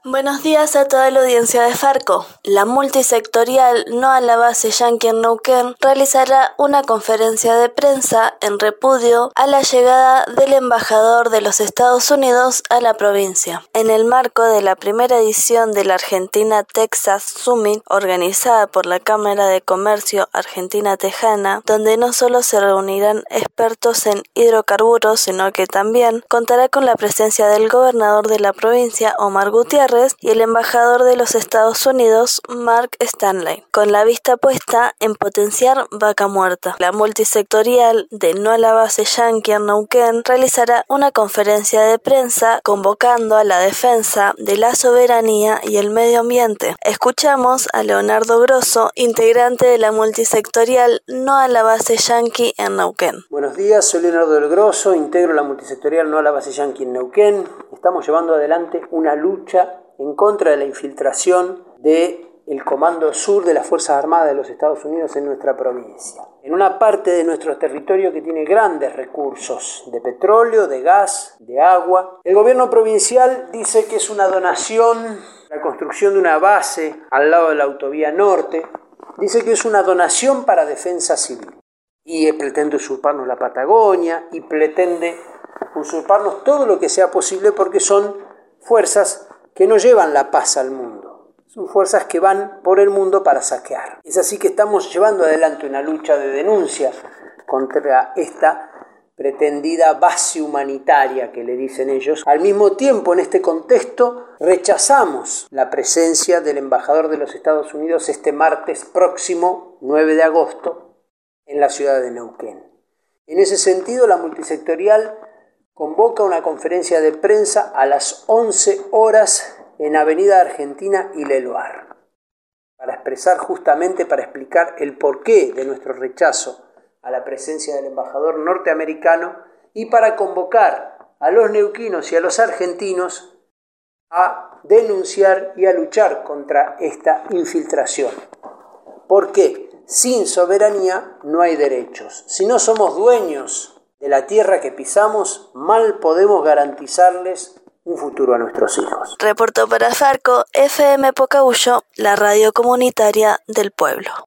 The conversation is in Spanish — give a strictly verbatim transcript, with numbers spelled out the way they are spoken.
Buenos días a toda la audiencia de Farco. La multisectorial No a la Base Yanqui en Neuquén realizará una conferencia de prensa en repudio a la llegada del embajador de los Estados Unidos a la provincia. En el marco de la primera edición de la Argentina Texas Summit, organizada por la Cámara de Comercio Argentina Tejana, donde no solo se reunirán expertos en hidrocarburos, sino que también contará con la presencia del gobernador de la provincia, Omar Gutiérrez, y el embajador de los Estados Unidos, Mark Stanley, con la vista puesta en potenciar Vaca Muerta. La multisectorial de No a la Base Yanqui en Neuquén realizará una conferencia de prensa convocando a la defensa de la soberanía y el medio ambiente. Escuchamos a Leonardo Grosso, integrante de la multisectorial No a la Base Yanqui en Neuquén. Buenos días, soy Leonardo del Grosso, integro la multisectorial No a la Base Yanqui en Neuquén. Estamos llevando adelante una lucha en contra de la infiltración del Comando Sur de las Fuerzas Armadas de los Estados Unidos en nuestra provincia. En una parte de nuestro territorio que tiene grandes recursos de petróleo, de gas, de agua. El gobierno provincial dice que es una donación, la construcción de una base al lado de la autovía norte. Dice que es una donación para defensa civil. Y pretende usurparnos la Patagonia y pretende usurparnos todo lo que sea posible porque son fuerzas que no llevan la paz al mundo. Son fuerzas que van por el mundo para saquear. Es así que estamos llevando adelante una lucha de denuncia contra esta pretendida base humanitaria que le dicen ellos. Al mismo tiempo, en este contexto, rechazamos la presencia del embajador de los Estados Unidos este martes próximo, nueve de agosto, en la ciudad de Neuquén. En ese sentido, la multisectorial convoca una conferencia de prensa a las once horas en Avenida Argentina y Leloir, para expresar justamente, para explicar el porqué de nuestro rechazo a la presencia del embajador norteamericano y para convocar a los neuquinos y a los argentinos a denunciar y a luchar contra esta infiltración. ¿Por qué? Sin soberanía no hay derechos. Si no somos dueños de la tierra que pisamos, mal podemos garantizarles un futuro a nuestros hijos. Reportó para Farco F M Pocahuyo, la radio comunitaria del pueblo.